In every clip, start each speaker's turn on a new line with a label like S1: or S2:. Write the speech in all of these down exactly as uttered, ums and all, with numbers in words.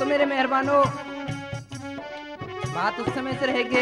S1: मेरे मेहरबानों, बात उस समय से रहेगी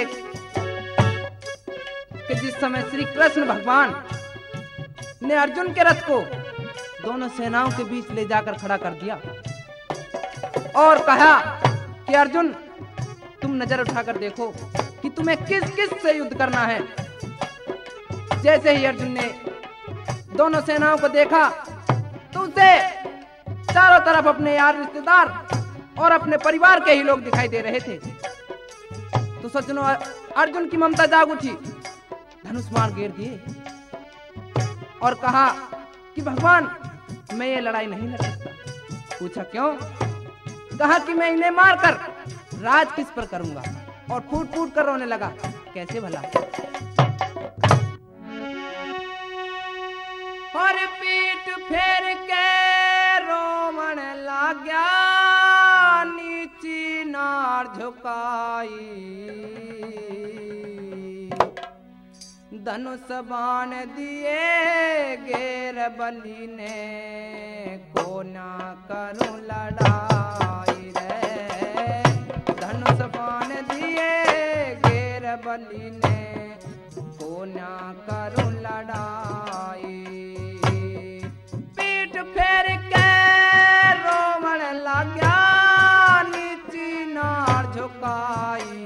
S1: कि जिस समय श्री कृष्ण भगवान ने अर्जुन के रथ को दोनों सेनाओं के बीच ले जाकर खड़ा कर दिया और कहा कि अर्जुन, तुम नजर उठाकर देखो कि तुम्हें किस किस से युद्ध करना है। जैसे ही अर्जुन ने दोनों सेनाओं को देखा तो उसे चारों तरफ अपने यार, रिश्तेदार और अपने परिवार के ही लोग दिखाई दे रहे थे। तो सज्जनों, अर्जुन की ममता जाग उठी, धनुष बाण घेर दिए और कहा कि भगवान, मैं ये लड़ाई नहीं लड़ सकता। पूछा क्यों? कहा कि मैं इन्हें मारकर राज किस पर करूंगा, और फूट फूट कर रोने लगा। कैसे भला? और पीठ फेर के रोमन लाग्या, नीची नार झुकाई, धनुष बाण दिए घेर बलि ने, को ना करूं लड़ाई रे। धनुष बाण दिए घेर बलि ने, को ना करूं लड़ाई। पीठ फेर के रोमन लाग्या, नीची नार झुकाई,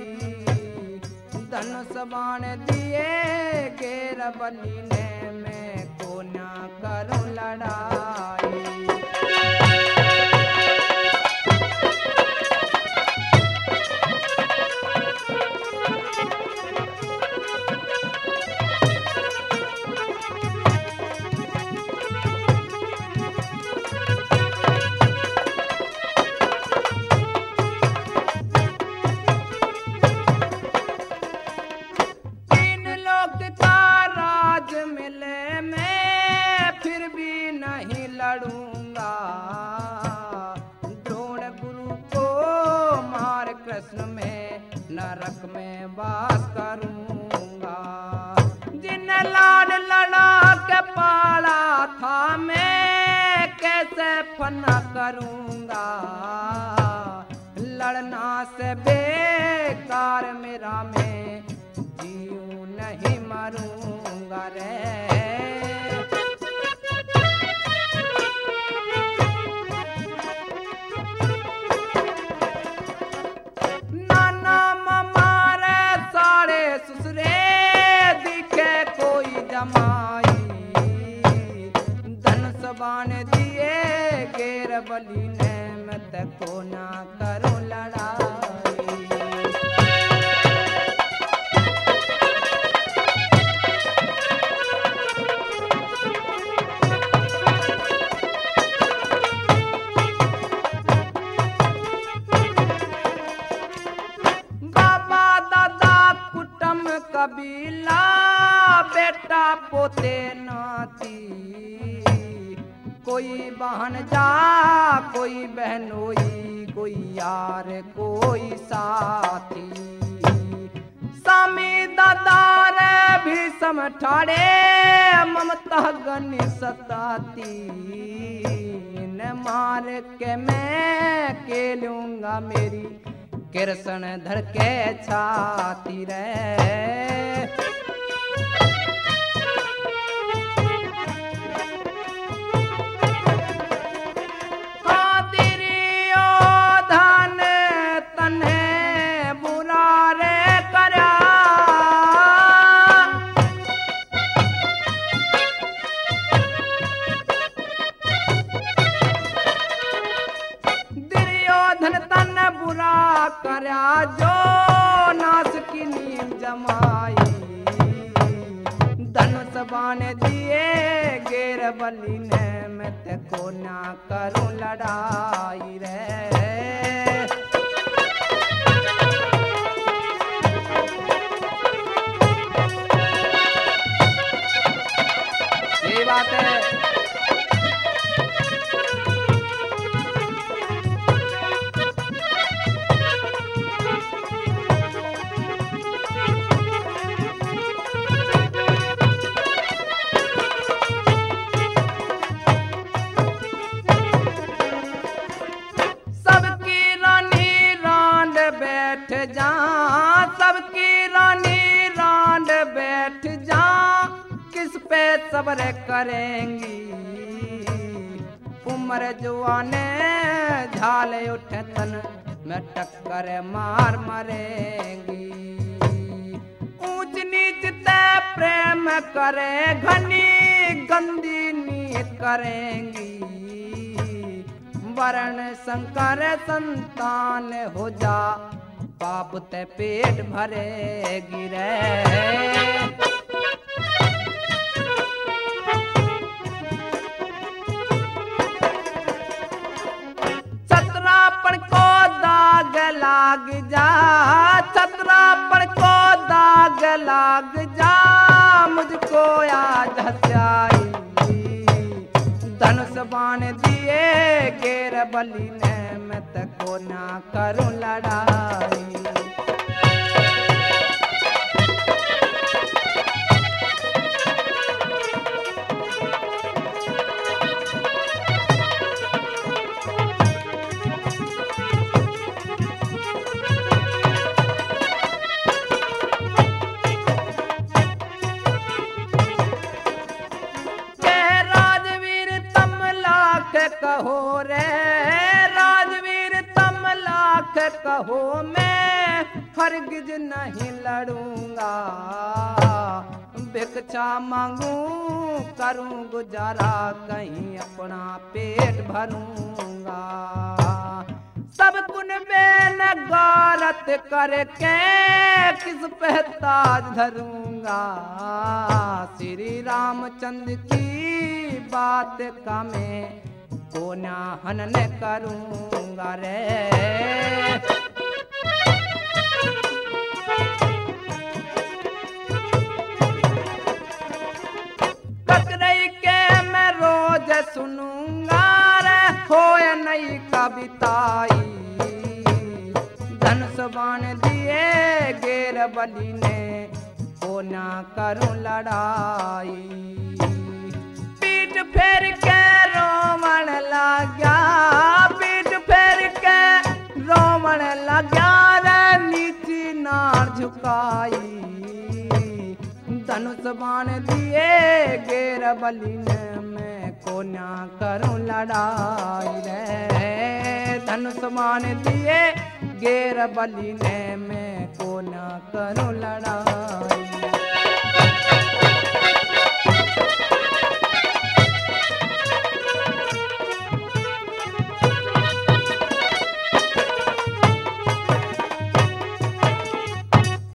S1: धनुष बाण दिए घेर बलि ने, मैं को ना करूं लड़ाई। लड़ूंगा, द्रोण गुरु को मार कृष्ण में नरक में वास करूंगा। जिन लाड लड़ा के पाला था, मैं कैसे फना करूंगा। लड़ना से बेकार मेरा, मैं जीऊं नहीं मरूंगा रे। धनुष बाण दिए घेर बलि ने, मैं को ना करूं लड़ाई। बाबा दादा कुटुंब कबीला, बेटा पोते नाती, कोई बहन जा कोई बहनोई, कोई यार कोई साथी। स्वामी दादार भीषम ठाड़े, ममता गनि सताती, न मार के मैं के लूंगा मेरी, कृष्ण धर के छाती रे। करया जो नाश की नीम जमाई, धनुष बाण दिए घेर बलि ने, मैं ते को ना करूं लड़ाई रे। यही बात है। सबकी पे सब्र करेंगी, उम्र जुआने झाल उठे तन में टक्कर मार मरेंगी। ऊंच नीच ते प्रेम करे घनी गंदी नीत करेंगी, वर्ण संकर संतान हो जा पाप ते पेट भरेगी रे। छतरापन को दाग लाग जा, छतरापन को दाग लाग जा, मुझको आज हत्याई धनुष बाण दिए गेर बलि ने, मैं तको ना करूं लड़ाई। कहो रे राजवीर तुम लाख कहो, मैं हरगिज नहीं लड़ूंगा, भिक्षा मांगू करूं गुजारा, कहीं अपना पेट भरूंगा। सब कुन में नगारत करके किस पे ताज धरूंगा, श्री रामचंद्र की बात का मैं को ना हनन करूंगा रे। ककरई के मैं रोज सुनूंगा रे, होए नई कविताई, धनुष बाण दिए गेर बलि ने, को ना करूं लड़ाई। पीठ फेर के रोमन लाग्या, पीठ फेर के रोमन लाग्या रे, नीची नार झुकाई, धनुष बाण दिए गेर बलि ने, मैं को ना करूं लड़ाई रे। धनुष बाण दिए गेर बलि ने, मैं को ना करूं लड़ाई।